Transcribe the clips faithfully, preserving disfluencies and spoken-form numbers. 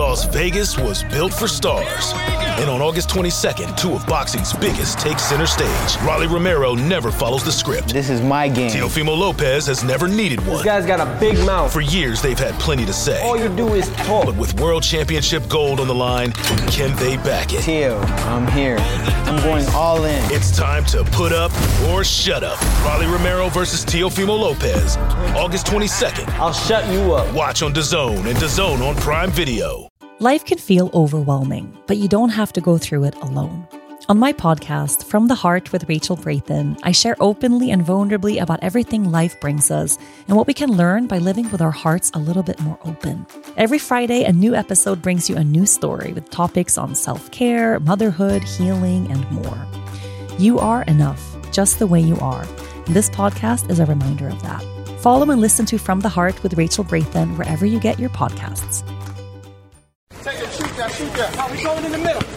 Las Vegas was built for stars. And on August twenty-second, two of boxing's biggest take center stage. Rolly Romero never follows the script. This is my game. Teofimo Lopez has never needed one. This guy's got a big mouth. For years, they've had plenty to say. All you do is talk. But with World Championship gold on the line, can they back it? Teo, I'm here. I'm going all in. It's time to put up or shut up. Rolly Romero versus Teofimo Lopez. August twenty-second. I'll shut you up. Watch on DAZN and DAZN on Prime Video. Life can feel overwhelming, but you don't have to go through it alone. On my podcast, From the Heart with Rachel Brathen, I share openly and vulnerably about everything life brings us and what we can learn by living with our hearts a little bit more open. Every Friday, a new episode brings you a new story with topics on self-care, motherhood, healing, and more. You are enough, just the way you are. And this podcast is a reminder of that. Follow and listen to From the Heart with Rachel Brathen wherever you get your podcasts. Take it, shoot that, shoot that. How we going in the middle?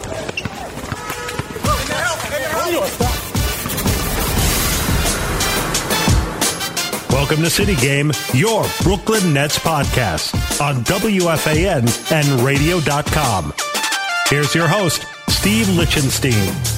Welcome to City Game, your Brooklyn Nets podcast on W F A N and radio dot com. Here's your host, Steve Lichtenstein.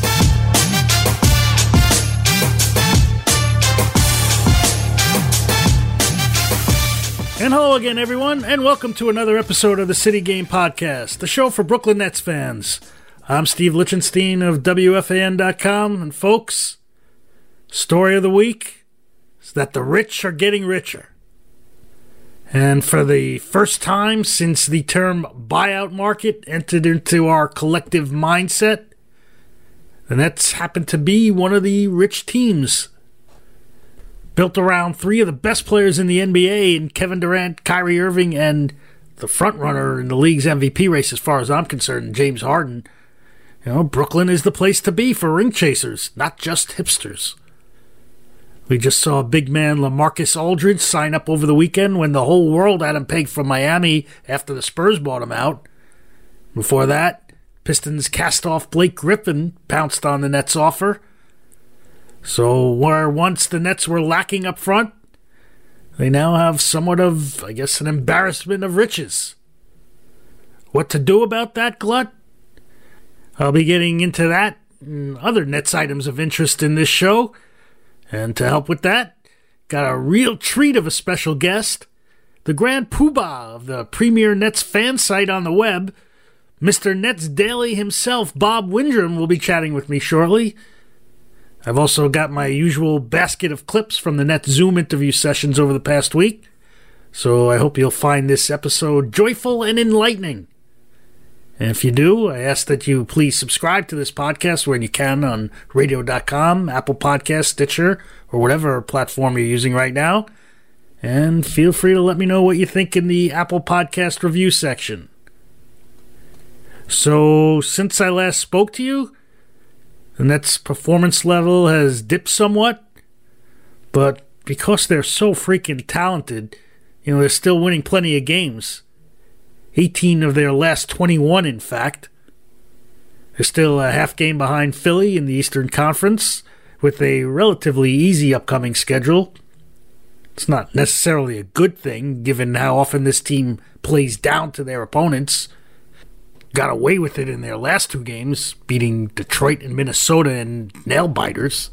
And hello again, everyone, and welcome to another episode of the City Game Podcast, the show for Brooklyn Nets fans. I'm Steve Lichtenstein of W F A N dot com, and folks, story of the week is that the rich are getting richer. And for the first time since the term buyout market entered into our collective mindset, the Nets happen to be one of the rich teams. Built around three of the best players in the N B A in Kevin Durant, Kyrie Irving, and the frontrunner in the league's M V P race as far as I'm concerned, James Harden. You know, Brooklyn is the place to be for ring chasers, not just hipsters. We just saw a big man LaMarcus Aldridge sign up over the weekend when the whole world had him pegged from Miami after the Spurs bought him out. Before that, Pistons cast-off Blake Griffin pounced on the Nets' offer. So where once the Nets were lacking up front, they now have somewhat of, I guess, an embarrassment of riches. What to do about that, glut? I'll be getting into that and other Nets items of interest in this show. And to help with that, got a real treat of a special guest, the grand poobah of the premier Nets fan site on the web, Mister Nets Daily himself, Bob Windrum, will be chatting with me shortly. I've also got my usual basket of clips from the Nets Zoom interview sessions over the past week, so I hope you'll find this episode joyful and enlightening. And if you do, I ask that you please subscribe to this podcast where you can on radio dot com, Apple Podcasts, Stitcher, or whatever platform you're using right now. And feel free to let me know what you think in the Apple Podcast review section. So, since I last spoke to you, the Nets' performance level has dipped somewhat, but because they're so freaking talented, you know, they're still winning plenty of games. eighteen of their last twenty-one, in fact. They're still a half game behind Philly in the Eastern Conference, with a relatively easy upcoming schedule. It's not necessarily a good thing, given how often this team plays down to their opponents. Got away with it in their last two games, beating Detroit and Minnesota and nail-biters.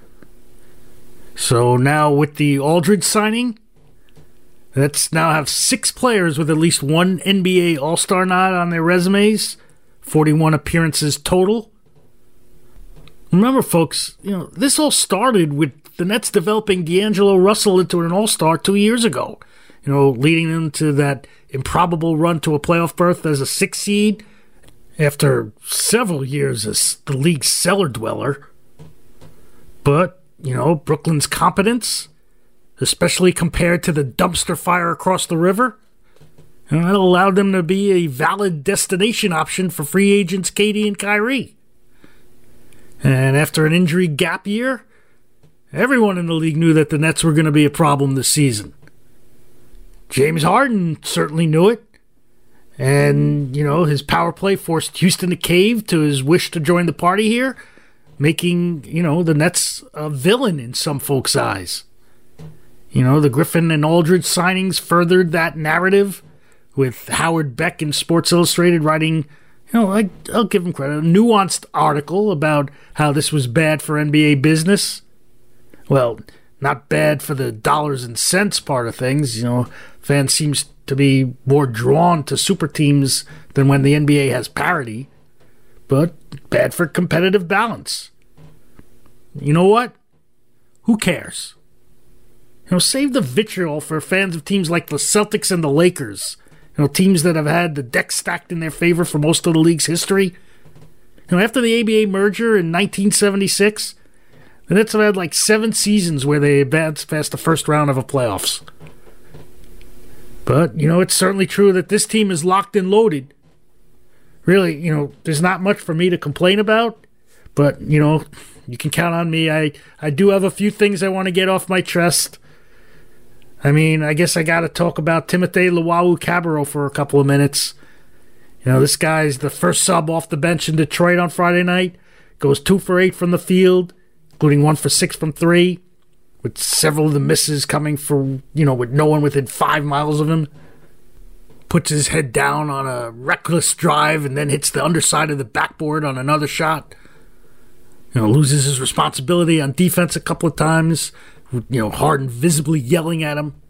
So now with the Aldridge signing, let's now have six players with at least one N B A All-Star nod on their resumes, forty-one appearances total. Remember, folks, you know, this all started with the Nets developing D'Angelo Russell into an All-Star two years ago, you know, leading them to that improbable run to a playoff berth as a sixth seed after several years as the league's cellar dweller. But, you know, Brooklyn's competence, especially compared to the dumpster fire across the river, and that allowed them to be a valid destination option for free agents K D and Kyrie. And after an injury gap year, everyone in the league knew that the Nets were going to be a problem this season. James Harden certainly knew it. And, you know, his power play forced Houston to cave to his wish to join the party here, making, you know, the Nets a villain in some folks' eyes. You know, the Griffin and Aldridge signings furthered that narrative, with Howard Beck in Sports Illustrated writing, you know, I, I'll give him credit, a nuanced article about how this was bad for N B A business. Well, not bad for the dollars and cents part of things. You know, fans seems to be more drawn to super teams than when the N B A has parity, but bad for competitive balance. You know what? Who cares? You know, save the vitriol for fans of teams like the Celtics and the Lakers. You know, teams that have had the deck stacked in their favor for most of the league's history. You know, after the A B A merger in nineteen seventy-six, the Nets have had like seven seasons where they advanced past the first round of the playoffs. But, you know, it's certainly true that this team is locked and loaded. Really, you know, there's not much for me to complain about. But, you know, you can count on me. I, I do have a few things I want to get off my chest. I mean, I guess I got to talk about Timothy Luwawu-Cabarrot for a couple of minutes. You know, this guy's the first sub off the bench in Detroit on Friday night. Goes two for eight from the field, including one for six from three, with several of the misses coming for, you know, with no one within five miles of him. Puts his head down on a reckless drive and then hits the underside of the backboard on another shot. You know, loses his responsibility on defense a couple of times. You know, Harden visibly yelling at him.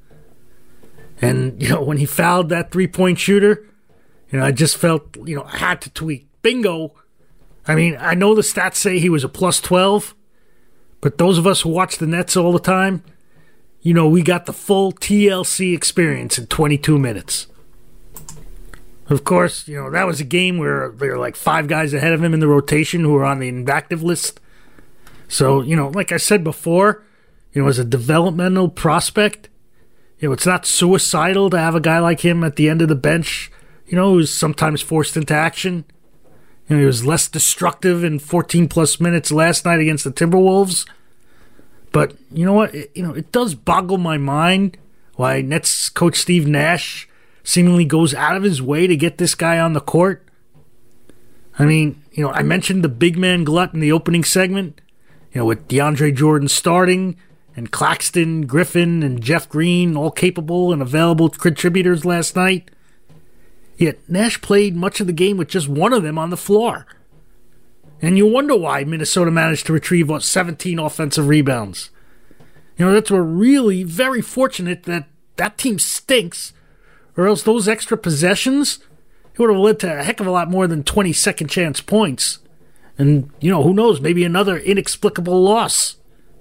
And, you know, when he fouled that three-point shooter, you know, I just felt, you know, I had to tweet, bingo. I mean, I know the stats say he was a plus twelve, but those of us who watch the Nets all the time, you know, we got the full T L C experience in twenty-two minutes. Of course, you know, that was a game where there were like five guys ahead of him in the rotation who were on the inactive list. So, you know, like I said before, you know, as a developmental prospect, you know, it's not suicidal to have a guy like him at the end of the bench, you know, who's sometimes forced into action. You know, he was less destructive in fourteen-plus minutes last night against the Timberwolves. But, you know what? It, you know, it does boggle my mind why Nets coach Steve Nash seemingly goes out of his way to get this guy on the court. I mean, you know, I mentioned the big man glut in the opening segment, you know, with DeAndre Jordan starting, and Claxton, Griffin, and Jeff Green all capable and available contributors last night. Yet Nash played much of the game with just one of them on the floor. And you wonder why Minnesota managed to retrieve, what, seventeen offensive rebounds. You know, that's we're really very fortunate that that team stinks, or else those extra possessions, it would have led to a heck of a lot more than twenty second chance points. And, you know, who knows, maybe another inexplicable loss.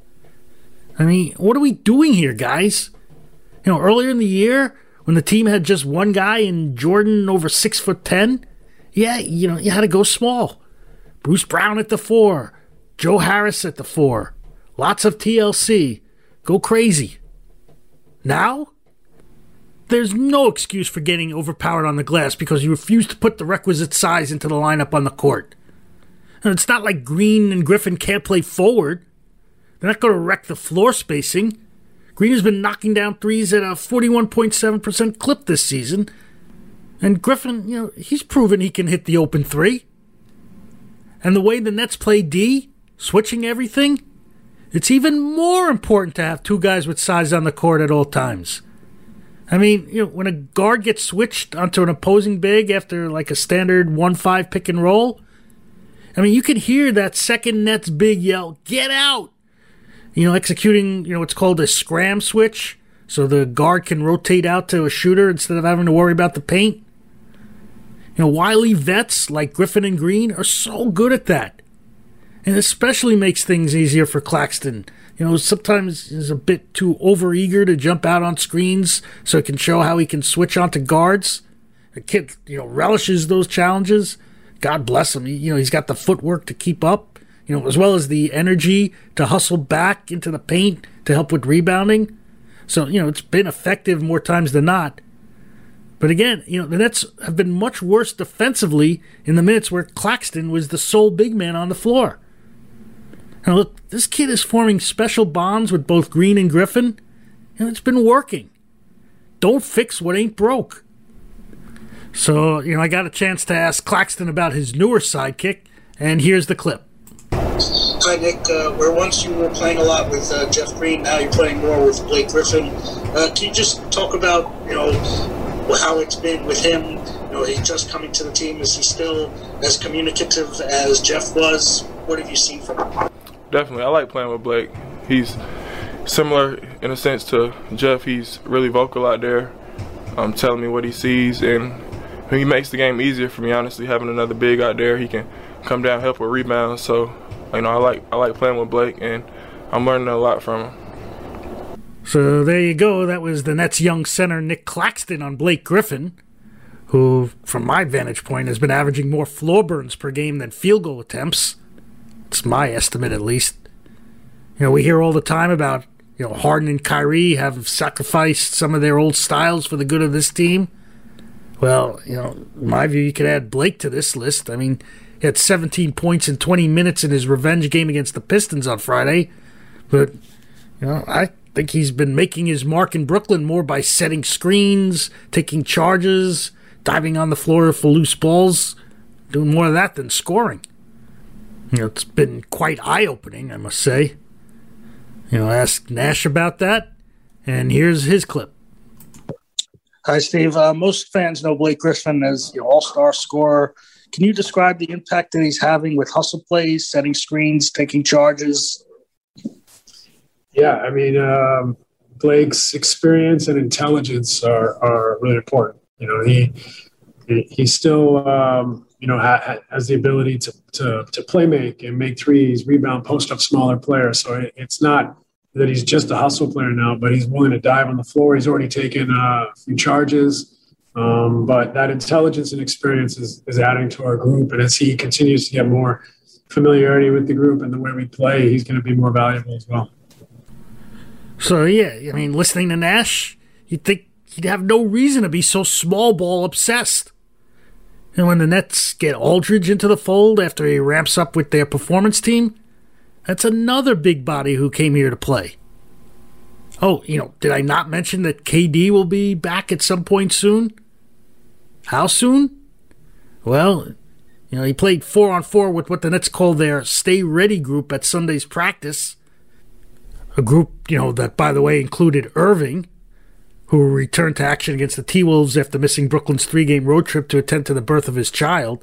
I mean, what are we doing here, guys? You know, earlier in the year, when the team had just one guy in Jordan over six foot ten, yeah, you know, you had to go small. Bruce Brown at the four, Joe Harris at the four, lots of T L C, go crazy. Now, there's no excuse for getting overpowered on the glass because you refuse to put the requisite size into the lineup on the court. And it's not like Green and Griffin can't play forward. They're not going to wreck the floor spacing. Green has been knocking down threes at a forty-one point seven percent clip this season. And Griffin, you know, he's proven he can hit the open three. And the way the Nets play D, switching everything, it's even more important to have two guys with size on the court at all times. I mean, you know, when a guard gets switched onto an opposing big after like a standard one five pick and roll, I mean, you can hear that second Nets big yell, "Get out!" You know, executing, you know, what's called a scram switch, so the guard can rotate out to a shooter instead of having to worry about the paint. You know, wily vets like Griffin and Green are so good at that. And especially makes things easier for Claxton. You know, sometimes he's a bit too overeager to jump out on screens so he can show how he can switch onto guards. The kid, you know, relishes those challenges. God bless him. You know, he's got the footwork to keep up, you know, as well as the energy to hustle back into the paint to help with rebounding. So, you know, it's been effective more times than not. But again, you know, the Nets have been much worse defensively in the minutes where Claxton was the sole big man on the floor. Now, look, this kid is forming special bonds with both Green and Griffin, and it's been working. Don't fix what ain't broke. So, you know, I got a chance to ask Claxton about his newer sidekick, and here's the clip. Hi, Nick. Uh, where once you were playing a lot with uh, Jeff Green, now you're playing more with Blake Griffin. Uh, can you just talk about, you know, how it's been with him. You know, he's just coming to the team. Is he still as communicative as Jeff was? What have you seen from him? Definitely. I like playing with Blake. He's similar in a sense to Jeff. He's really vocal out there, um, telling me what he sees, and he makes the game easier for me, honestly, having another big out there. He can come down, help with rebounds. So, you know, I like I like playing with Blake, and I'm learning a lot from him. So there you go. That was the Nets' young center, Nick Claxton, on Blake Griffin, who, from my vantage point, has been averaging more floor burns per game than field goal attempts. It's my estimate, at least. You know, we hear all the time about, you know, Harden and Kyrie have sacrificed some of their old styles for the good of this team. Well, you know, in my view, you could add Blake to this list. I mean, he had seventeen points in twenty minutes in his revenge game against the Pistons on Friday. But, you know, I think he's been making his mark in Brooklyn more by setting screens, taking charges, diving on the floor for loose balls, doing more of that than scoring. You know, it's been quite eye-opening, I must say. You know, ask Nash about that, and here's his clip. Hi, Steve. Uh, most fans know Blake Griffin as your all-star scorer. Can you describe the impact that he's having with hustle plays, setting screens, taking charges? Yeah, I mean, um, Blake's experience and intelligence are, are really important. You know, he he, he still, um, you know, ha, has the ability to, to to play make and make threes, rebound, post up smaller players. So it, it's not that he's just a hustle player now, but he's willing to dive on the floor. He's already taken uh, a few charges. Um, but that intelligence and experience is, is adding to our group. And as he continues to get more familiarity with the group and the way we play, he's going to be more valuable as well. So, yeah, I mean, listening to Nash, you'd think he'd have no reason to be so small ball obsessed. And when the Nets get Aldridge into the fold after he ramps up with their performance team, that's another big body who came here to play. Oh, you know, did I not mention that K D will be back at some point soon? How soon? Well, you know, he played four on four with what the Nets call their Stay Ready group at Sunday's practice. A group, you know, that, by the way, included Irving, who returned to action against the T-Wolves after missing Brooklyn's three-game road trip to attend to the birth of his child.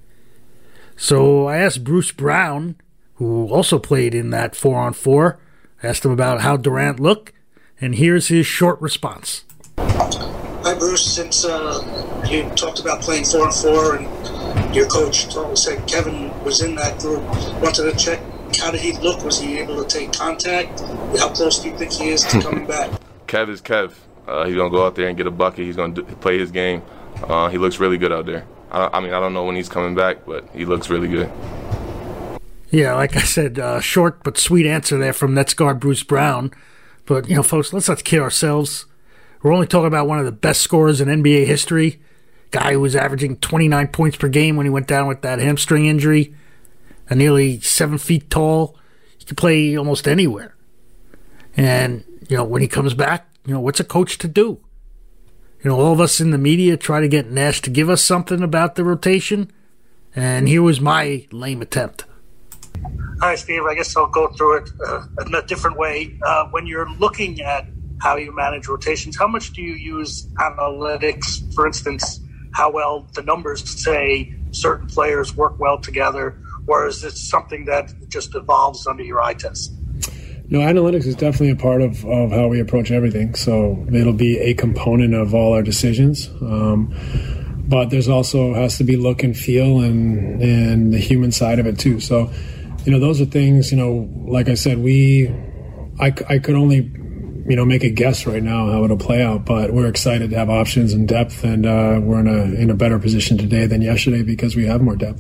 So I asked Bruce Brown, who also played in that four on four, I asked him about how Durant looked, and here's his short response. Hi, Bruce. Since uh, you talked about playing four on four, and your coach told, said Kevin was in that group, wanted to check, how did he look? Was he able to take contact? How close do you think he is to coming back? Kev is Kev. Uh, he's going to go out there and get a bucket. He's going to play his game. Uh, he looks really good out there. I, I mean, I don't know when he's coming back, but he looks really good. Yeah, like I said, uh, short but sweet answer there from Nets guard Bruce Brown. But, you know, folks, let's not kid ourselves. We're only talking about one of the best scorers in N B A history. Guy who was averaging twenty-nine points per game when he went down with that hamstring injury. And nearly seven feet tall. He can play almost anywhere. And, you know, when he comes back, you know, what's a coach to do? You know, all of us in the media try to get Nash to give us something about the rotation. And here was my lame attempt. Hi, Steve. I guess I'll go through it uh, in a different way. Uh, when you're looking at how you manage rotations, how much do you use analytics? For instance, how well the numbers say certain players work well together, or is this something that just evolves under your eye test? No, analytics is definitely a part of, of how we approach everything. So it'll be a component of all our decisions. Um, but there's also has to be look and feel and, and the human side of it too. So, you know, those are things, you know, like I said, we, I, I could only, you know, make a guess right now how it'll play out, but we're excited to have options and depth, and uh, we're in a, in a better position today than yesterday because we have more depth.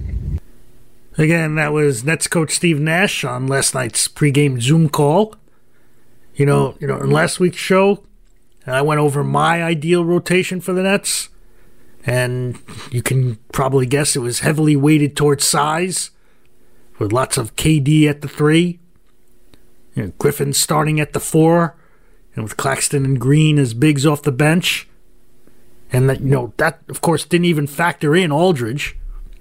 Again, that was Nets coach Steve Nash on last night's pregame Zoom call. You know, you know, in last week's show, I went over my ideal rotation for the Nets, and you can probably guess it was heavily weighted towards size, with lots of K D at the three, you know, Griffin starting at the four, and with Claxton and Green as bigs off the bench, and that, you know, that of course didn't even factor in Aldridge.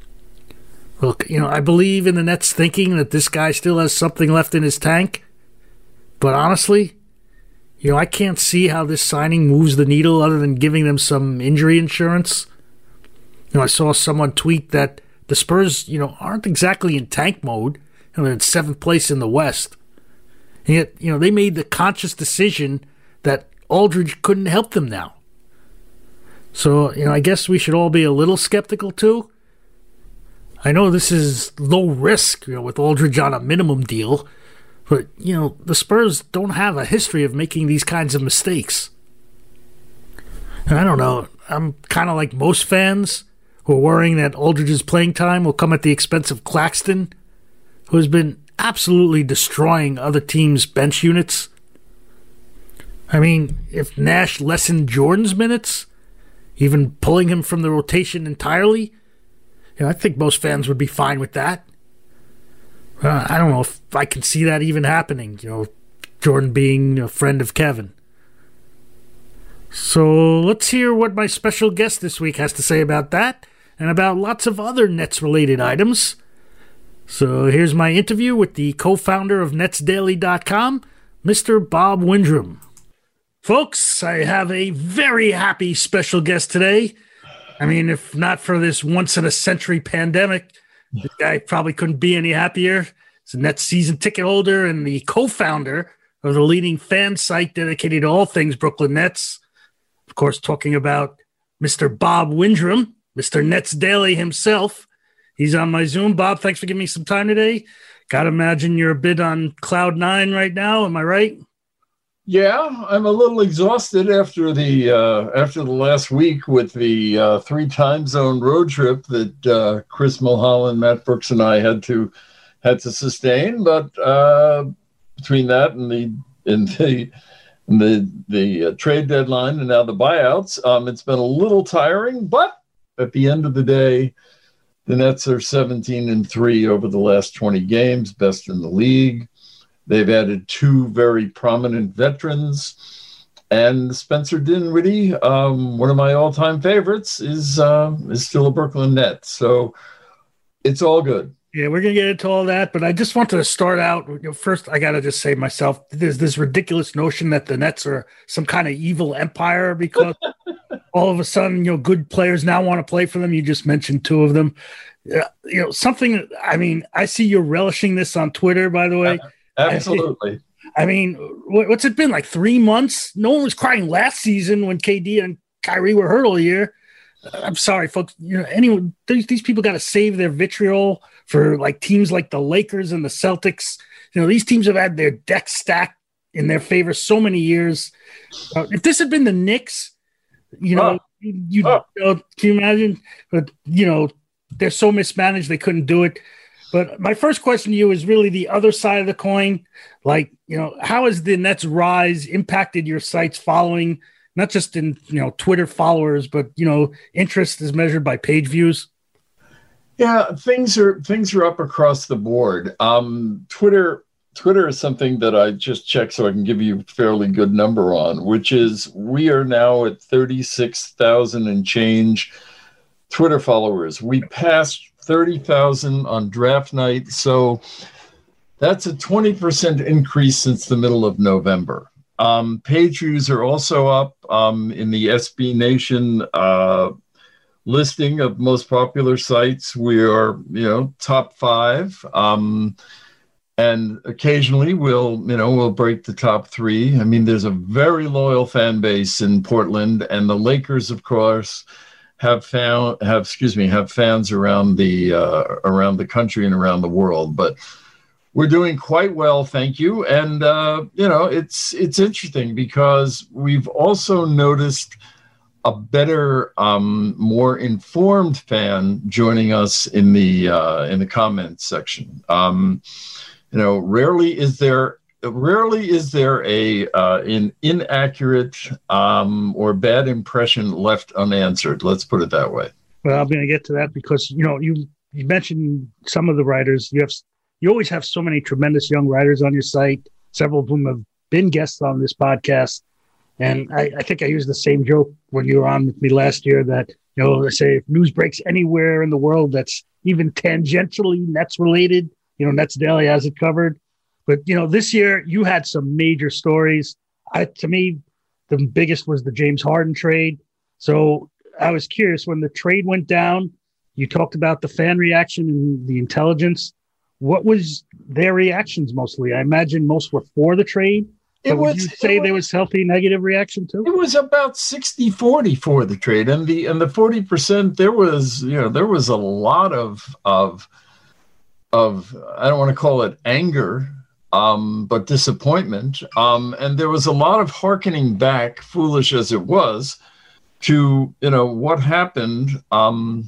Look, you know, I believe in the Nets thinking that this guy still has something left in his tank. But honestly, You know, I can't see how this signing moves the needle other than giving them some injury insurance. You know, I saw someone tweet that the Spurs, you know, aren't exactly in tank mode. You know, they're in seventh place in the West. And yet, you know, they made the conscious decision that Aldridge couldn't help them now. So, you know, I guess we should all be a little skeptical too. I know this is low risk, you know, with Aldridge on a minimum deal, but, you know, the Spurs don't have a history of making these kinds of mistakes. And I don't know, I'm kind of like most fans who are worrying that Aldridge's playing time will come at the expense of Claxton, who has been absolutely destroying other teams' bench units. I mean, if Nash lessened Jordan's minutes, even pulling him from the rotation entirely, you know, I think most fans would be fine with that. Uh, I don't know if I can see that even happening, you know, Jordan being a friend of Kevin. So let's hear what my special guest this week has to say about that and about lots of other Nets-related items. So here's my interview with the co-founder of Nets Daily dot com, Mister Bob Windrum. Folks, I have a very happy special guest today. I mean, if not for this once-in-a-century pandemic, this guy probably couldn't be any happier. He's a Nets season ticket holder and the co-founder of the leading fan site dedicated to all things Brooklyn Nets. Of course, talking about Mister Bob Windrum, Mister Nets Daily himself. He's on my Zoom. Bob, thanks for giving me some time today. Gotta imagine you're a bit on cloud nine right now. Am I right? Yeah, I'm a little exhausted after the uh, after the last week with the uh, three time zone road trip that uh, Chris Mulholland, Matt Brooks, and I had to had to sustain. But uh, between that and the and the and the the uh, trade deadline and now the buyouts, um, it's been a little tiring. But at the end of the day, the Nets are seventeen and three over the last twenty games, best in the league. They've added two very prominent veterans, and Spencer Dinwiddie, um, one of my all-time favorites, is uh, is still a Brooklyn Net. So it's all good. Yeah, we're going to get into all that, but I just wanted to start out. You know, first, I got to just say myself, there's this ridiculous notion that the Nets are some kind of evil empire because all of a sudden, you know, good players now want to play for them. You just mentioned two of them. Uh, you know, something, I mean, I see you're relishing this on Twitter, by the way. Absolutely. I mean, what's it been, like three months? No one was crying last season when K D and Kyrie were hurt all year. I'm sorry, folks. You know, anyone, these, these people got to save their vitriol for like teams like the Lakers and the Celtics. You know, these teams have had their deck stacked in their favor so many years. Uh, if this had been the Knicks, you know, oh. you, oh. you know, can you imagine? But you know, they're so mismanaged they couldn't do it. But my first question to you is really the other side of the coin. Like, you know, how has the Nets' rise impacted your site's following, not just in, you know, Twitter followers, but, you know, interest is measured by page views? Yeah, things are things are up across the board. Um, Twitter Twitter is something that I just checked so I can give you a fairly good number on, which is we are now at thirty-six thousand and change Twitter followers. We passed thirty thousand on draft night. So that's a twenty percent increase since the middle of November. Um, page views are also up um, in the S B Nation uh, listing of most popular sites. We are, you know, top five. Um, and occasionally we'll, you know, we'll break the top three. I mean, there's a very loyal fan base in Portland, and the Lakers, of course, have found have excuse me have fans around the uh, around the country and around the world. But we're doing quite well, thank you. And uh, you know, it's it's interesting because we've also noticed a better, um, more informed fan joining us in the uh, in the comments section. Um, you know, rarely is there. Rarely is there a uh, an inaccurate um, or bad impression left unanswered. Let's put it that way. Well, I'm going to get to that because, you know, you, you mentioned some of the writers. You have you always have so many tremendous young writers on your site, several of whom have been guests on this podcast. And I, I think I used the same joke when you were on with me last year that, you know, they say if news breaks anywhere in the world that's even tangentially Nets related, you know, Nets Daily has it covered. But, you know, this year you had some major stories. I, to me, the biggest was the James Harden trade. So I was curious, when the trade went down, you talked about the fan reaction and the intelligence. What was their reactions mostly? I imagine most were for the trade. It was, would you say was, there was healthy negative reaction too? It was about sixty forty for the trade, and the and the forty percent there was you know there was a lot of of of I don't want to call it anger, um, but disappointment, um, and there was a lot of hearkening back, foolish as it was, to you know what happened. Um,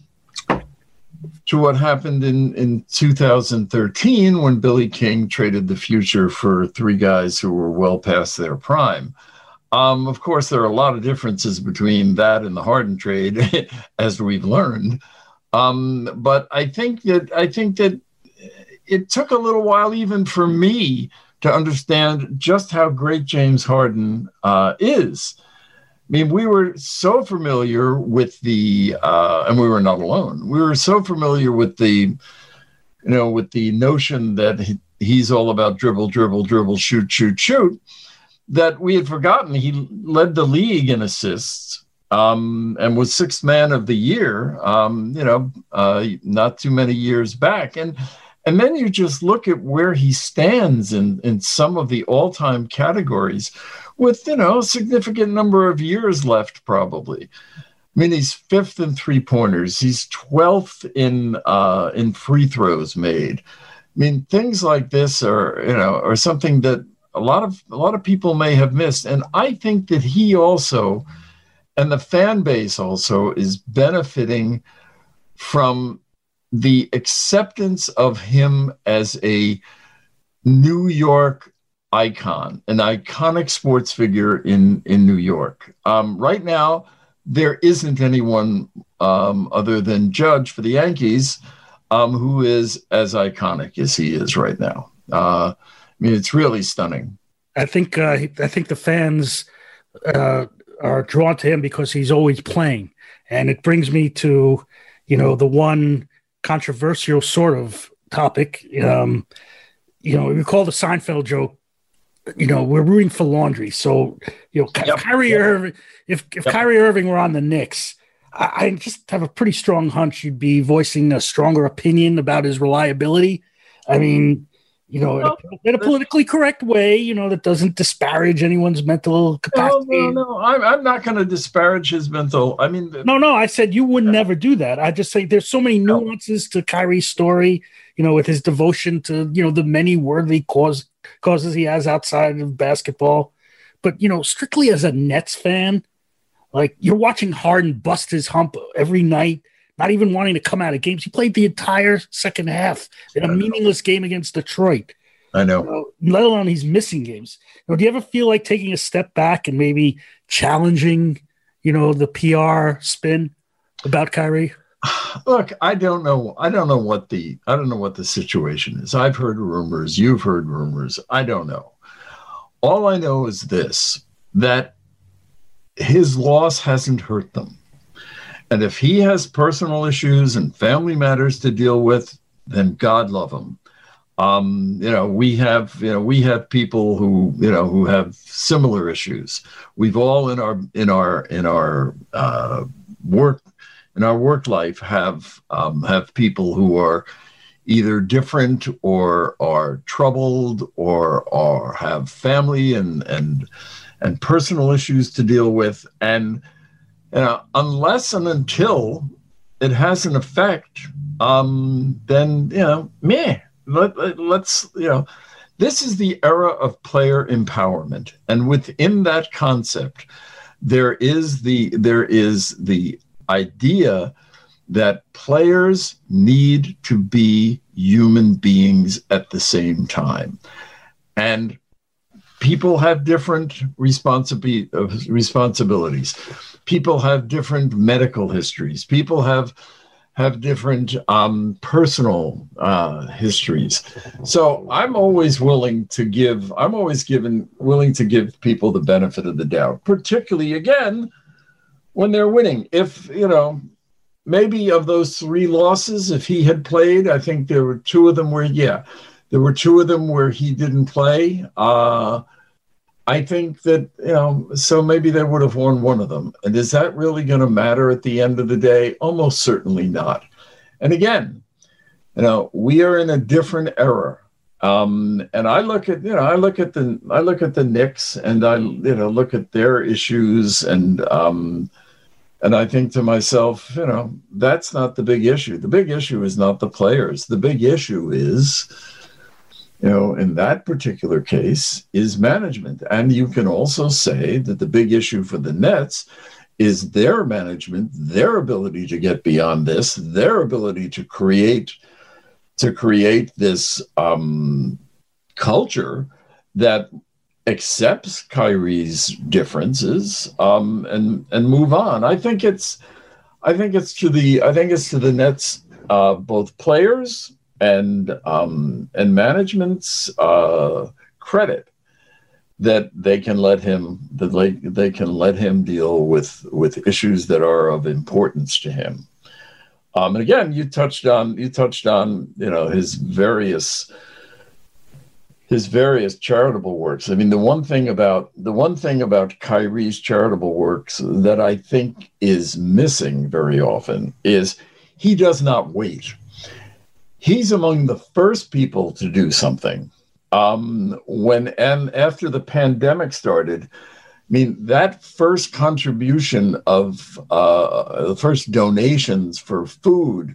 to what happened in, in two thousand thirteen when Billy King traded the future for three guys who were well past their prime. Um, of course, there are a lot of differences between that and the Harden trade, as we've learned. Um, but I think that I think that it took a little while even for me to understand just how great James Harden uh, is. I mean, we were so familiar with the, uh, and we were not alone. We were so familiar with the, you know, with the notion that he, he's all about dribble, dribble, dribble, shoot, shoot, shoot, that we had forgotten he led the league in assists um, and was sixth man of the year, um, you know, uh, not too many years back. And and then you just look at where he stands in, in some of the all-time categories, with, you know, a significant number of years left, probably. I mean, he's fifth in three-pointers. He's twelfth in uh, in free throws made. I mean, things like this are, you know, are something that a lot of a lot of people may have missed. And I think that he also, and the fan base also, is benefiting from the acceptance of him as a New York icon, an iconic sports figure in, in New York. Um, right now, there isn't anyone um, other than Judge for the Yankees um, who is as iconic as he is right now. Uh, I mean, it's really stunning. I think uh, I think the fans uh, are drawn to him because he's always playing, and it brings me to, you know, the one controversial sort of topic. Um, you know, we call the Seinfeld joke, you know, we're rooting for laundry. So, you know, yep. Kyrie yep. Irving, if, if yep. Kyrie Irving were on the Knicks, I, I just have a pretty strong hunch you'd be voicing a stronger opinion about his reliability. I mean, you know, no, in, a, in a politically correct way, you know, that doesn't disparage anyone's mental capacity. No, no, no. I'm, I'm not going to disparage his mental. I mean, no, no. I said you would yeah. never do that. I just say there's so many nuances no. to Kyrie's story, you know, with his devotion to, you know, the many worthy cause, causes he has outside of basketball. But, you know, strictly as a Nets fan, like, you're watching Harden bust his hump every night, not even wanting to come out of games. He played the entire second half in a meaningless game against Detroit. I know. You know, let alone he's missing games. You know, do you ever feel like taking a step back and maybe challenging, you know, the P R spin about Kyrie? Look, I don't know. I don't know what the I don't know what the situation is. I've heard rumors. You've heard rumors. I don't know. All I know is this, that his loss hasn't hurt them. And if he has personal issues and family matters to deal with, then God love him. Um, you know, we have, you know, we have people who, you know, who have similar issues. We've all in our, in our, in our uh, work, in our work life have, um, have people who are either different or are troubled or, or have family and, and, and personal issues to deal with. And, you know, unless and until it has an effect, um, then, you know, meh. Let, let, let's, you know, this is the era of player empowerment. And within that concept, there is the there is the idea that players need to be human beings at the same time. And people have different responsibi- responsibilities. People have different medical histories. People have have different um, personal uh, histories. So I'm always willing to give, I'm always given, willing to give people the benefit of the doubt, particularly, again, when they're winning. If, you know, maybe of those three losses, if he had played, I think there were two of them where, yeah, there were two of them where he didn't play. Uh, I think that, you know, so maybe they would have won one of them. And is that really going to matter at the end of the day? Almost certainly not. And again, you know, we are in a different era. Um, and I look at, you know, I look at the, I look at the Knicks and I, you know, look at their issues and, um, and I think to myself, you know, that's not the big issue. The big issue is not the players. The big issue is, you know, in that particular case, is management. And you can also say that the big issue for the Nets is their management, their ability to get beyond this, their ability to create to create this um, culture that accepts Kyrie's differences um, and and move on. I think it's I think it's to the I think it's to the Nets, uh, both players and um, and management's uh, credit that they can let him that they, they can let him deal with with issues that are of importance to him. Um, and again, you touched on you touched on you know his various his various charitable works. I mean, the one thing about the one thing about Kyrie's charitable works that I think is missing very often is he does not wait. He's among the first people to do something. Um, when and after the pandemic started, I mean, that first contribution of uh, the first donations for food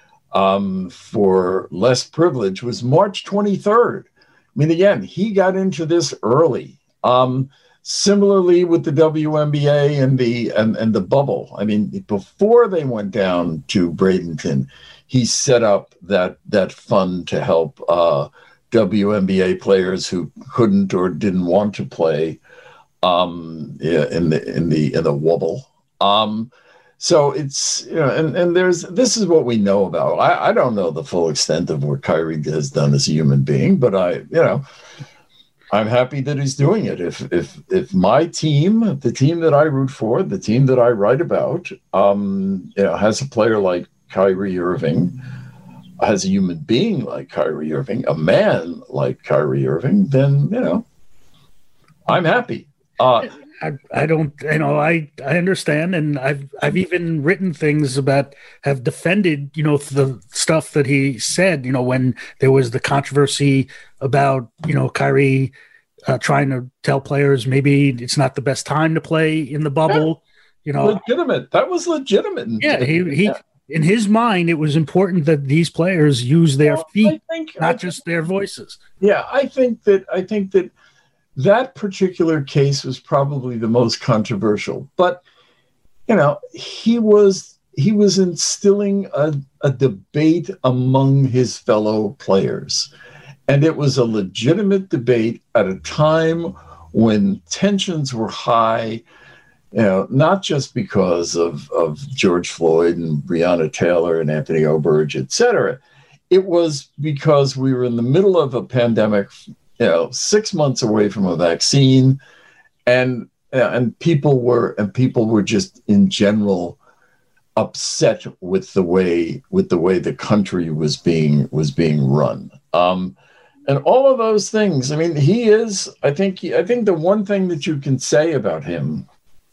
um, for less privilege was March twenty-third. I mean, again, he got into this early. Um, similarly with the W N B A and the and, and the bubble. I mean, before they went down to Bradenton, he set up that that fund to help uh, W N B A players who couldn't or didn't want to play um, in the in the in the wobble. Um, so it's you know, and and there's this is what we know about. I, I don't know the full extent of what Kyrie has done as a human being, but I you know. I'm happy that he's doing it. If if if my team, the team that I root for, the team that I write about, um, you know, has a player like Kyrie Irving, has a human being like Kyrie Irving, a man like Kyrie Irving, then you know, I'm happy. Uh, I, I don't, you know, I, I understand, and I've I've even written things about, have defended, you know, the stuff that he said, you know, when there was the controversy about, you know, Kyrie uh, trying to tell players maybe it's not the best time to play in the bubble, yeah. you know. Legitimate. That was legitimate. Yeah, he, he yeah. in his mind, it was important that these players use their well, feet, think, not just think, their voices. Yeah, I think that, I think that, that particular case was probably the most controversial, but you know, he was he was instilling a, a debate among his fellow players, and it was a legitimate debate at a time when tensions were high. You know, not just because of of George Floyd and Breonna Taylor and Anthony Oberge, et cetera. It was because we were in the middle of a pandemic. You know, six months away from a vaccine, and and people were and people were just in general upset with the way with the way the country was being was being run, um, and all of those things. I mean, he is. I think. He, I think the one thing that you can say about him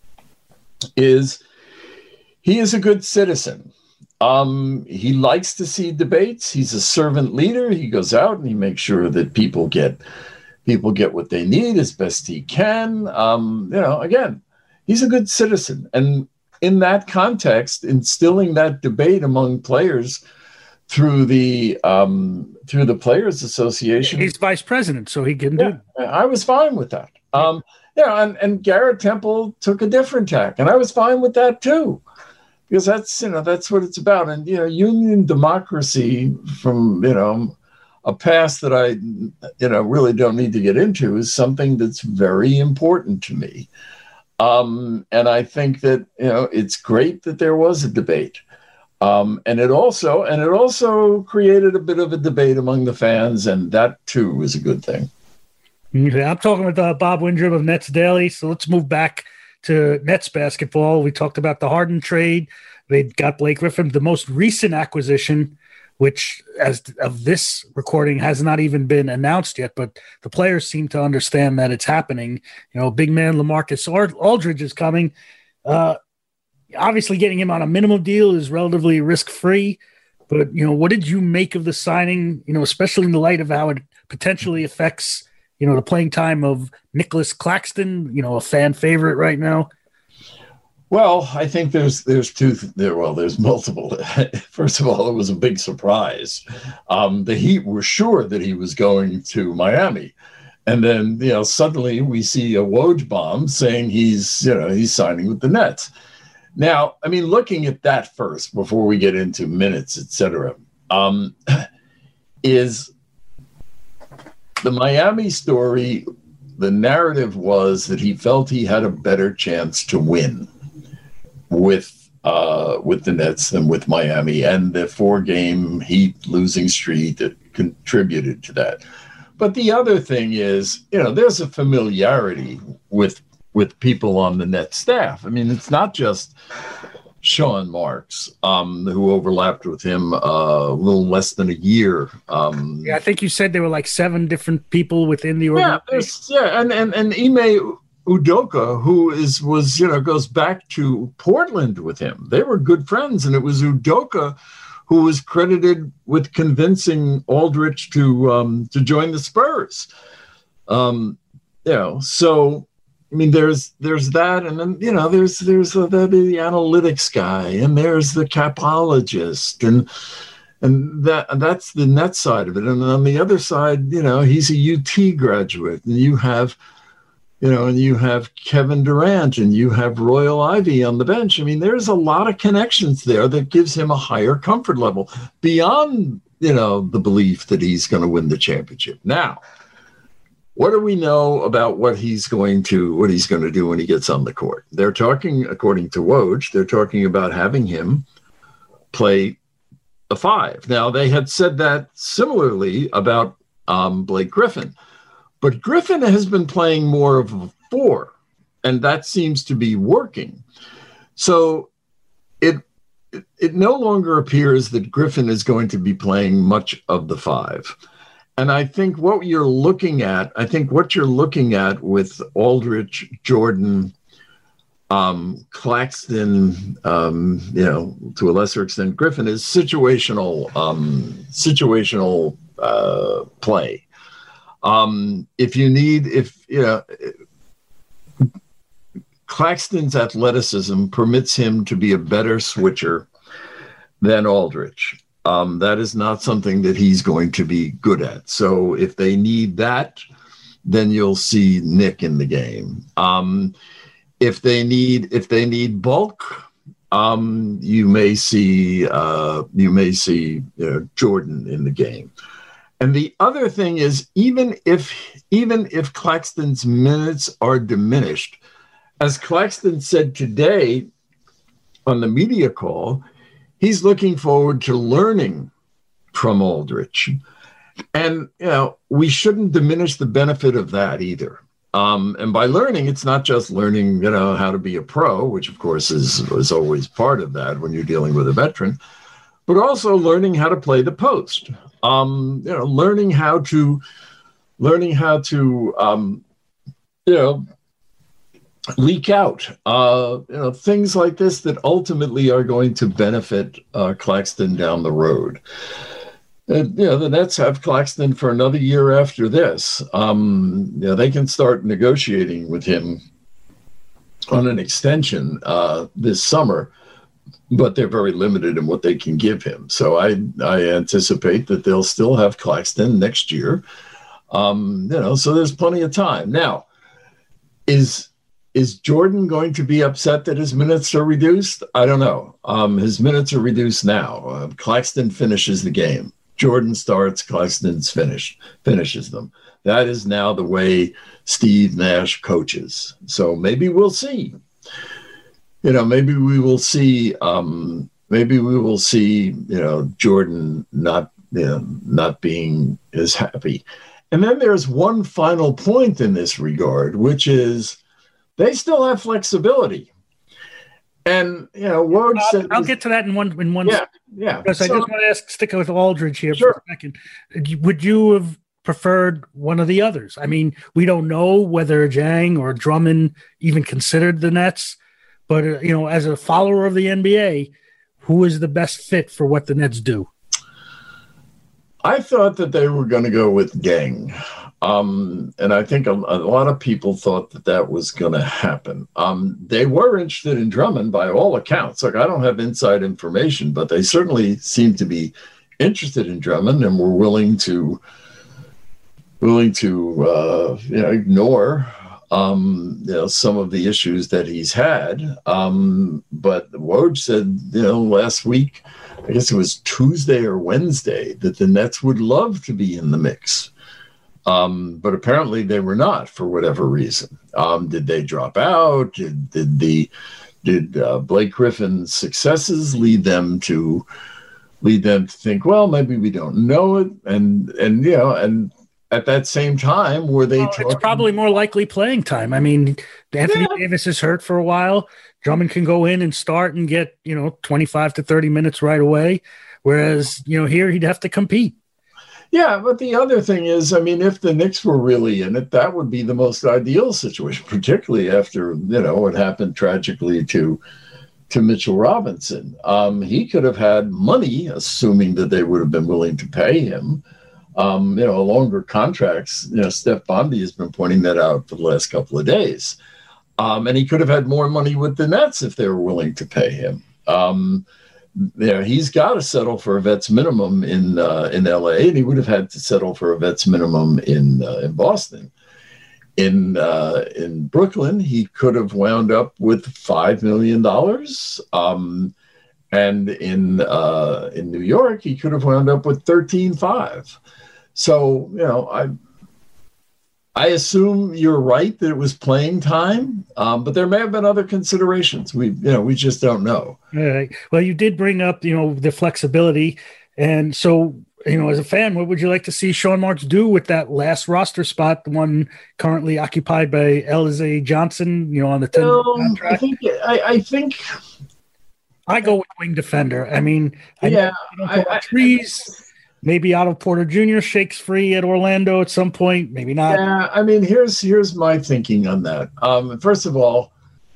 is he is a good citizen. Um, he likes to see debates. He's a servant leader. He goes out and he makes sure that people get people get what they need as best he can. Um, you know, again, he's a good citizen. And in that context, instilling that debate among players through the um, through the Players Association. He's vice president, so he can yeah, do. I was fine with that. Um, yeah, and, and Garrett Temple took a different tack, and I was fine with that too. Because that's, you know, that's what it's about. And, you know, union democracy from, you know, a past that I, you know, really don't need to get into is something that's very important to me. Um, and I think that, you know, it's great that there was a debate. Um, and it also, and it also created a bit of a debate among the fans. And that too was a good thing. I'm talking with uh, Bob Windrum of Nets Daily. So let's move back to Nets basketball. We talked about the Harden trade. They got Blake Griffin. The most recent acquisition which as of this recording has not even been announced yet, but the players seem to understand that it's happening. You know, big man LaMarcus Aldridge is coming. Uh, obviously getting him on a minimum deal is relatively risk-free, but, you know, what did you make of the signing, you know, especially in the light of how it potentially affects, you know, the playing time of Nicholas Claxton, you know, a fan favorite right now? Well, I think there's there's two there. Well, there's multiple. First of all, it was a big surprise. Um, the Heat were sure that he was going to Miami, and then you know suddenly we see a Woj bomb saying he's you know he's signing with the Nets. Now, I mean, looking at that first before we get into minutes, et cetera, um, is the Miami story. The narrative was that he felt he had a better chance to win with uh, with the Nets than with Miami, and the four-game Heat losing streak that contributed to that. But the other thing is, you know, there's a familiarity with with people on the Nets staff. I mean, it's not just Sean Marks, um, who overlapped with him uh, a little less than a year. Um, yeah, I think you said there were like seven different people within the organization. Yeah, yeah, and and and Ime Udoka, who is was you know goes back to Portland with him. They were good friends, and it was Udoka who was credited with convincing Aldridge to um, to join the Spurs. Um, you know, so I mean, there's there's that, and then you know, there's there's the, the, the analytics guy, and there's the capologist, and and that and that's the net side of it. And on the other side, you know, he's a U T graduate, and you have. You know, and you have Kevin Durant and you have Royal Ivy on the bench. I mean, there's a lot of connections there that gives him a higher comfort level beyond, you know, the belief that he's going to win the championship. Now, what do we know about what he's going to what he's going to do when he gets on the court? They're talking, according to Woj, they're talking about having him play the five. Now, they had said that similarly about um, Blake Griffin. But Griffin has been playing more of a four, and that seems to be working. So it, it it no longer appears that Griffin is going to be playing much of the five. And I think what you're looking at, I think what you're looking at with Aldridge, Jordan, um, Claxton, um, you know, to a lesser extent, Griffin, is situational, um, situational uh, play. Um, if you need, if, you know, Claxton's athleticism permits him to be a better switcher than Aldridge. Um, that is not something that he's going to be good at. So if they need that, then you'll see Nick in the game. Um, if they need, if they need bulk, um, you may see, uh, you may see you know, Jordan in the game. And the other thing is, even if even if Claxton's minutes are diminished, as Claxton said today on the media call, he's looking forward to learning from Aldridge. And, you know, we shouldn't diminish the benefit of that either. Um, and by learning, it's not just learning, you know, how to be a pro, which, of course, is, is always part of that when you're dealing with a veteran, but also learning how to play the post. Um, you know, learning how to, learning how to, um, you know, leak out, uh, you know, things like this that ultimately are going to benefit uh, Claxton down the road. And, you know, the Nets have Claxton for another year after this. Um, you know, they can start negotiating with him on an extension uh, this summer. But they're very limited in what they can give him. So I I anticipate that they'll still have Claxton next year. Um, you know, so there's plenty of time. Now, is is Jordan going to be upset that his minutes are reduced? I don't know. Um, his minutes are reduced now. Uh, Claxton finishes the game. Jordan starts, Claxton's finished, finishes them. That is now the way Steve Nash coaches. So maybe we'll see. You know, maybe we will see. Um, maybe we will see. You know, Jordan not, you know, not being as happy. And then there's one final point in this regard, which is they still have flexibility. And, you know, Woj I'll, said... I'll get to that in one... In one yeah, yeah. Because so, I just want to ask, stick with Aldridge here sure. for a second. Would you have preferred one of the others? I mean, we don't know whether Jang or Drummond even considered the Nets, but, uh, you know, as a follower of the N B A, who is the best fit for what the Nets do? I thought that they were going to go with Gang. Um, and I think a, a lot of people thought that that was going to happen. Um, they were interested in Drummond by all accounts. Like, I don't have inside information, but they certainly seemed to be interested in Drummond and were willing to willing to uh, you know, ignore um, you know, some of the issues that he's had. Um, but Woj said, you know, last week, I guess it was Tuesday or Wednesday, that the Nets would love to be in the mix. Um, but apparently they were not, for whatever reason. Um, did they drop out? Did, did the did uh, Blake Griffin's successes lead them to lead them to think, well, maybe we don't know it? And and you know, and at that same time, were they? Well, talking- it's probably more likely playing time. I mean, Anthony yeah. Davis is hurt for a while. Drummond can go in and start and get, you know, twenty-five to thirty minutes right away. Whereas, you know, here he'd have to compete. Yeah, but the other thing is, I mean, if the Knicks were really in it, that would be the most ideal situation, particularly after, you know, what happened tragically to to Mitchell Robinson. Um, he could have had money, assuming that they would have been willing to pay him. Um, you know, longer contracts. You know, Steph Bondy has been pointing that out for the last couple of days. Um, and he could have had more money with the Nets if they were willing to pay him. Um, you know, he's got to settle for a vet's minimum in uh, in L A, and he would have had to settle for a vet's minimum in uh, in Boston. In uh, in Brooklyn, he could have wound up with five million dollars, um, and in uh, in New York, he could have wound up with thirteen five. So, you know, I. I assume you're right that it was playing time, um, but there may have been other considerations. We, you know, we just don't know. All right. Well, you did bring up, you know, the flexibility, and so, you know, as a fan, what would you like to see Sean Marks do with that last roster spot, the one currently occupied by Alize Johnson, you know, on the ten um, contract? I think. I, I think. I go with wing defender. I mean, I yeah, know, I, I, trees. I, I, Maybe Otto Porter Junior shakes free at Orlando at some point. Maybe not. Yeah, I mean, here's here's my thinking on that. Um, first of all,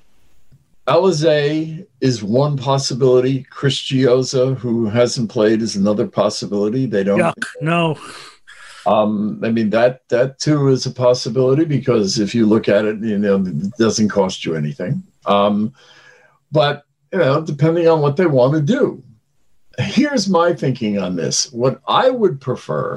Alize is one possibility. Chris Chioza, who hasn't played, is another possibility. They don't. Yuck, no. Um, I mean, that that too is a possibility because if you look at it, you know, it doesn't cost you anything. Um, but you know, depending on what they want to do. Here's my thinking on this. What I would prefer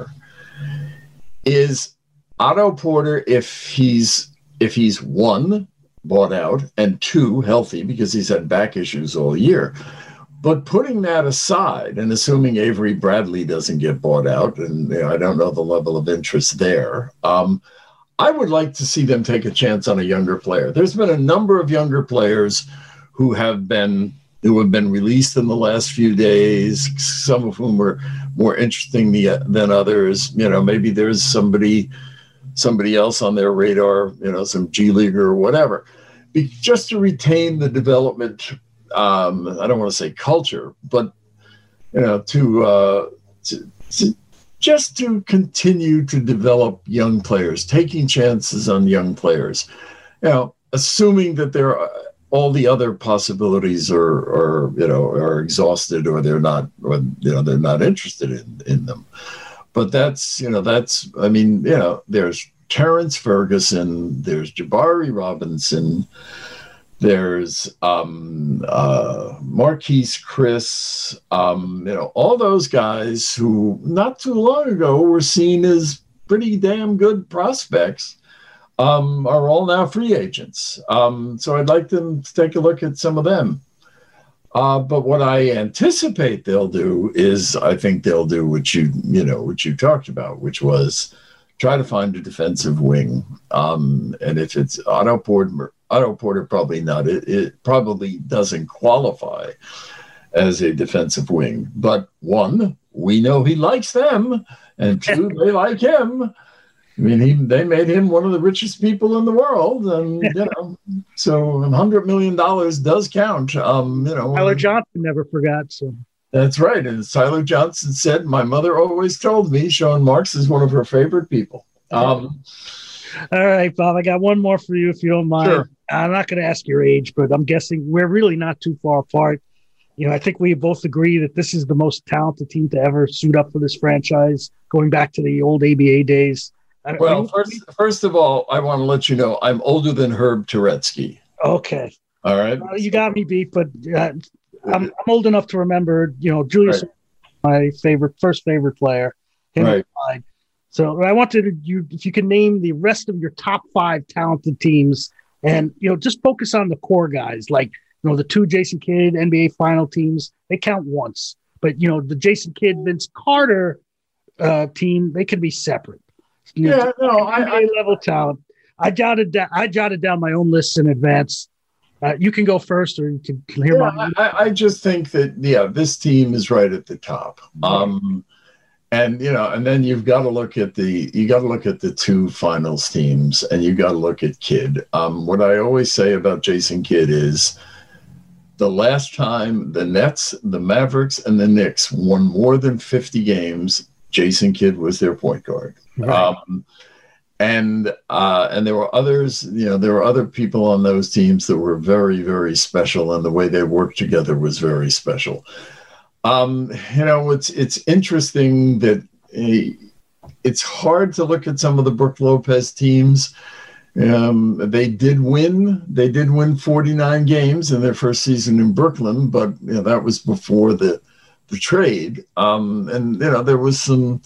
is Otto Porter, if he's if he's one, bought out, and two, healthy, because he's had back issues all year. But putting that aside and assuming Avery Bradley doesn't get bought out, and you know, I don't know the level of interest there, um, I would like to see them take a chance on a younger player. There's been a number of younger players who have been who have been released in the last few days, some of whom were more interesting than others. You know, maybe there's somebody somebody else on their radar, you know, some G Leaguer or whatever. Be, just to retain the development, um, I don't want to say culture, but, you know, to, uh, to, to just to continue to develop young players, taking chances on young players, you know, assuming that there are, all the other possibilities are, are, you know, are exhausted or they're not, or, you know, they're not interested in, in them. But that's, you know, that's, I mean, you know, there's Terrence Ferguson, there's Jabari Robinson, there's um, uh, Marquise Chris, um, you know, all those guys who not too long ago were seen as pretty damn good prospects. Um, are all now free agents. Um, so I'd like them to take a look at some of them. Uh, but what I anticipate they'll do is I think they'll do what you, you know, what you talked about, which was try to find a defensive wing. Um, and if it's Otto Porter, Otto Porter probably not. It, it probably doesn't qualify as a defensive wing. But one, we know he likes them. And two, they like him. I mean, he they made him one of the richest people in the world, and you know, so a hundred million dollars does count. Um, you know, Tyler Johnson never forgot. So that's right. And as Tyler Johnson said, my mother always told me Sean Marks is one of her favorite people. Um, All right, Bob, I got one more for you, if you don't mind. Sure. I'm not going to ask your age, but I'm guessing we're really not too far apart. You know, I think we both agree that this is the most talented team to ever suit up for this franchise, going back to the old A B A days. Well, first, first of all, I want to let you know I'm older than Herb Turetsky. Okay. All right. Well, you got me beat, but uh, I'm, I'm old enough to remember, you know, Julius, right. my favorite, first favorite player. Him right. and so I wanted you, if you can name the rest of your top five talented teams and, you know, just focus on the core guys, like, you know, the two Jason Kidd N B A final teams, they count once. But, you know, the Jason Kidd, Vince Carter uh, team, they can be separate. You yeah, know, no, I, I level talent. I jotted down. I jotted down my own lists in advance. Uh, you can go first, or you can hear yeah, my. I, I just think that yeah, this team is right at the top. Um, and you know, and then you've got to look at the you got to look at the two finals teams, and you got to look at Kidd. Um, what I always say about Jason Kidd is, the last time the Nets, the Mavericks, and the Knicks won more than fifty games, Jason Kidd was their point guard. Right. Um, and uh, and there were others, you know, there were other people on those teams that were very, very special, and the way they worked together was very special. Um, you know, it's it's interesting that uh, it's hard to look at some of the Brook Lopez teams. Um, they did win. They did win forty-nine games in their first season in Brooklyn, but you know, that was before the the trade. Um, and you know, there was some.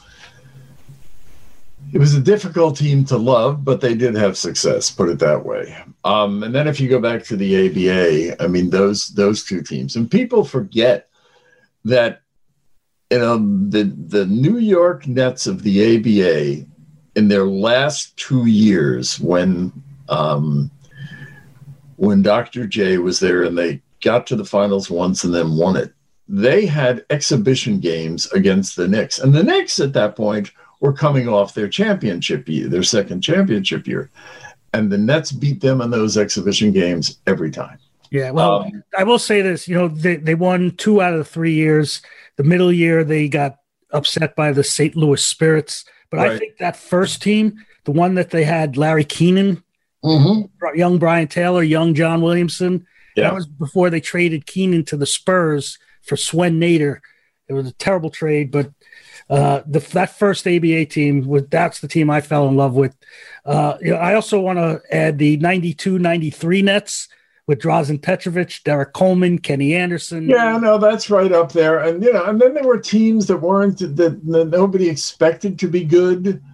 It was a difficult team to love, but they did have success, put it that way. Um, and then if you go back to the A B A, I mean, those those two teams. And people forget that, you know, the, the New York Nets of the A B A in their last two years when, um, when Doctor J was there and they got to the finals once and then won it, they had exhibition games against the Knicks. And the Knicks at that point were coming off their championship year, their second championship year. And the Nets beat them in those exhibition games every time. Yeah, well, um, I will say this, you know, they, they won two out of the three years. The middle year, they got upset by the Saint Louis Spirits. But right. I think that first team, the one that they had Larry Keenan, mm-hmm. young Brian Taylor, young John Williamson, yeah. that was before they traded Keenan to the Spurs for Swen Nader. It was a terrible trade, but Uh, the, that first A B A team, was, that's the team I fell in love with. Uh, you know, I also want to add the ninety-two ninety-three Nets with Drazen Petrovic, Derek Coleman, Kenny Anderson. Yeah, no, that's right up there. And, you know, and then there were teams that weren't, that, that nobody expected to be good.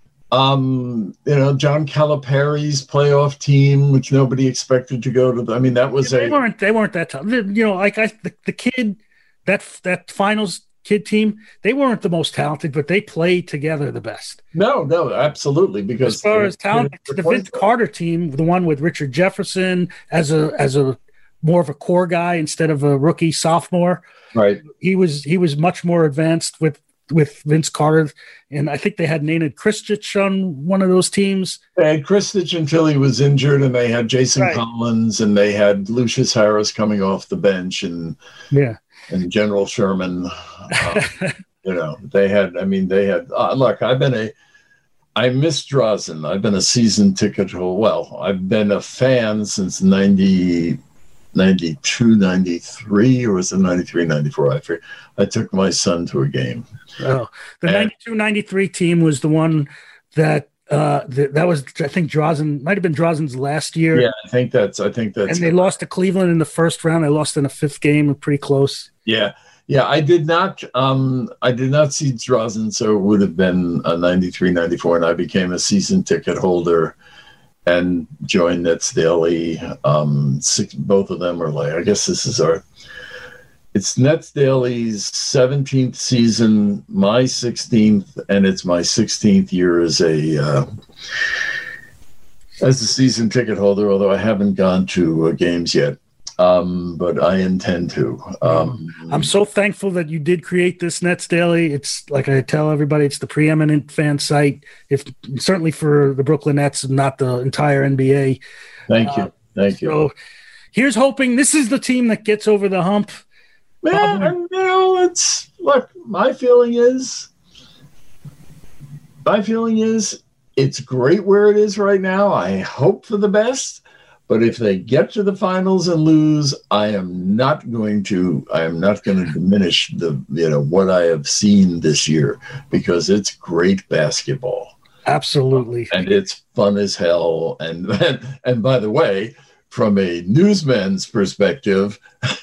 Um, you know, John Calipari's playoff team, which nobody expected to go to. The, I mean, that was yeah, a. They weren't, they weren't that tough. You know, like I, the, the kid, that, that finals Kid team, they weren't the most talented, but they played together the best. No, no, absolutely. Because as far as talent, the Vince Carter team, the one with Richard Jefferson as a as a more of a core guy instead of a rookie sophomore, right? He was he was much more advanced with with Vince Carter, and I think they had Nenad Krstić on one of those teams. They had Krstić until he was injured, and they had Jason right. Collins, and they had Lucius Harris coming off the bench, and yeah. and General Sherman, uh, you know, they had, I mean, they had, uh, look, I've been a, I miss Drazen. I've been a season ticket holder. Well, I've been a fan since ninety, ninety-two, ninety-three, or was it ninety-three, ninety-four? I forget. I took my son to a game. Oh, the ninety-two ninety-three team was the one that, uh, the, that was, I think Drazen, might have been Drazen's last year. Yeah, I think that's, I think that's. And they lost to Cleveland in the first round. They lost in the fifth game, pretty close. Yeah. Yeah, I did not um, I did not see Drazen, so it would have been a ninety-three ninety-four, and I became a season ticket holder and joined Nets Daily. Um, six, both of them are like, I guess this is our, it's Nets Daily's seventeenth season, my sixteenth, and it's my sixteenth year as a uh, as a season ticket holder, although I haven't gone to uh, games yet. um, but I intend to. Um, I'm so thankful that you did create this Nets Daily. It's like I tell everybody, it's the preeminent fan site, if certainly for the Brooklyn Nets and not the entire N B A. Thank you. Uh, Thank you. So here's hoping this is the team that gets over the hump. Man, you know, it's look, my feeling is my feeling is it's great where it is right now. I hope for the best. But if they get to the finals and lose, I am not going to. I am not going to diminish the you know what I have seen this year, because it's great basketball. Absolutely, and it's fun as hell. And and, and by the way, from a newsman's perspective,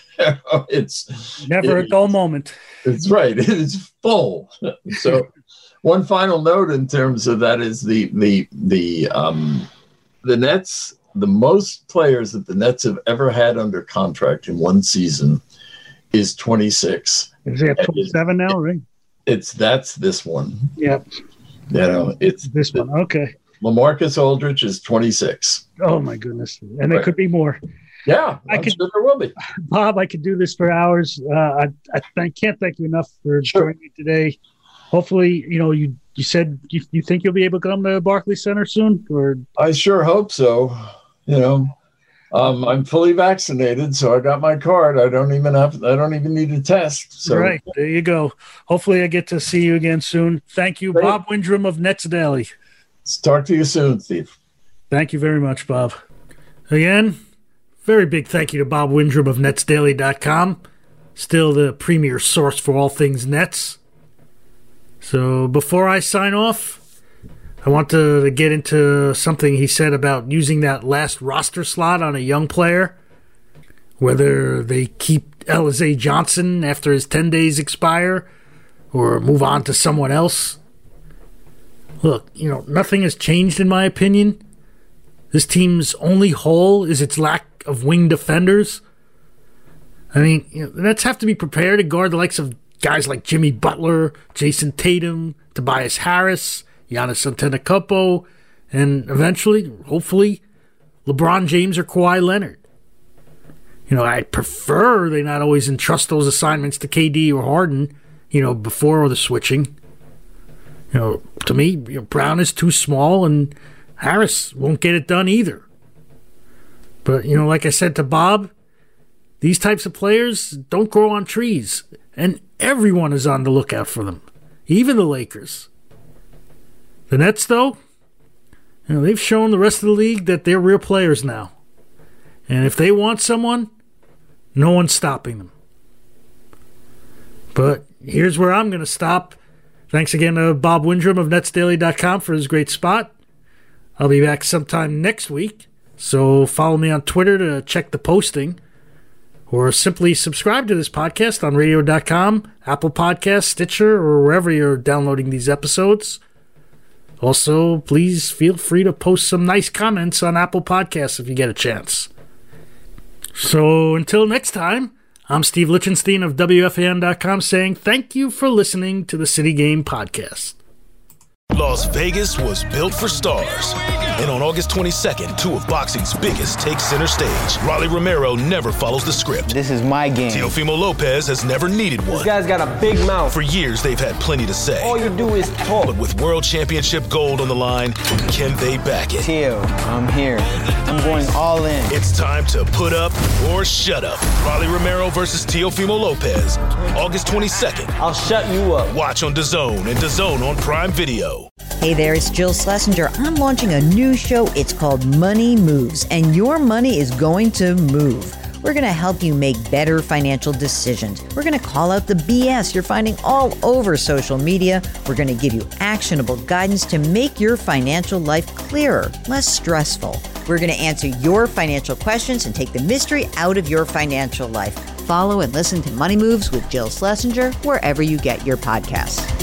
it's never it, a dull moment. It's right. It is full. So, one final note in terms of that is the the the um, the Nets. The most players that the Nets have ever had under contract in one season is twenty-six. Is he at twenty-seven now, right? It's that's this one. Yep. You know, it's this one. Okay. LaMarcus Aldridge is twenty-six. Oh my goodness! And there right. could be more. Yeah, I I'm could. Sure there will be. Bob, I could do this for hours. Uh, I I th- can't thank you enough for sure. joining me today. Hopefully, you know you you said you, you think you'll be able to come to Barclays Center soon, or I sure hope so. You know, um, I'm fully vaccinated, so I got my card. I don't even have. I don't even need a test. So right there you go. Hopefully, I get to see you again soon. Thank you, Great. Bob Windrum of Nets Daily. Let's talk to you soon, Steve. Thank you very much, Bob. Again, very big thank you to Bob Windrum of Nets Daily dot com. Still the premier source for all things Nets. So before I sign off, I want to get into something he said about using that last roster slot on a young player, whether they keep Alize Johnson after his ten days expire or move on to someone else. Look, you know, nothing has changed in my opinion. This team's only hole is its lack of wing defenders. I mean, you know, the Nets have to be prepared to guard the likes of guys like Jimmy Butler, Jason Tatum, Tobias Harris, Giannis Antetokounmpo, and eventually, hopefully, LeBron James or Kawhi Leonard. You know, I prefer they not always entrust those assignments to K D or Harden, you know, before the switching. You know, to me, you know, Brown is too small and Harris won't get it done either. But, you know, like I said to Bob, these types of players don't grow on trees, and everyone is on the lookout for them, even the Lakers. The Nets, though, you know, they've shown the rest of the league that they're real players now. And if they want someone, no one's stopping them. But here's where I'm going to stop. Thanks again to Bob Windrum of Nets Daily dot com for his great spot. I'll be back sometime next week, so follow me on Twitter to check the posting, or simply subscribe to this podcast on radio dot com, Apple Podcasts, Stitcher, or wherever you're downloading these episodes. Also, please feel free to post some nice comments on Apple Podcasts if you get a chance. So until next time, I'm Steve Lichtenstein of W F A N dot com saying thank you for listening to the City Game Podcast. Las Vegas was built for stars. And on August twenty-second, two of boxing's biggest take center stage. Rolly Romero never follows the script. This is my game. Teofimo Lopez has never needed one. This guy's got a big mouth. For years, they've had plenty to say. All you do is talk. But with world championship gold on the line, can they back it? Teo, I'm here. I'm going all in. It's time to put up or shut up. Rolly Romero versus Teofimo Lopez. August twenty-second. I'll shut you up. Watch on DAZN and DAZN on Prime Video. Hey there, it's Jill Schlesinger. I'm launching a new show. It's called Money Moves, and your money is going to move. We're going to help you make better financial decisions. We're going to call out the B S you're finding all over social media. We're going to give you actionable guidance to make your financial life clearer, less stressful. We're going to answer your financial questions and take the mystery out of your financial life. Follow and listen to Money Moves with Jill Schlesinger wherever you get your podcasts.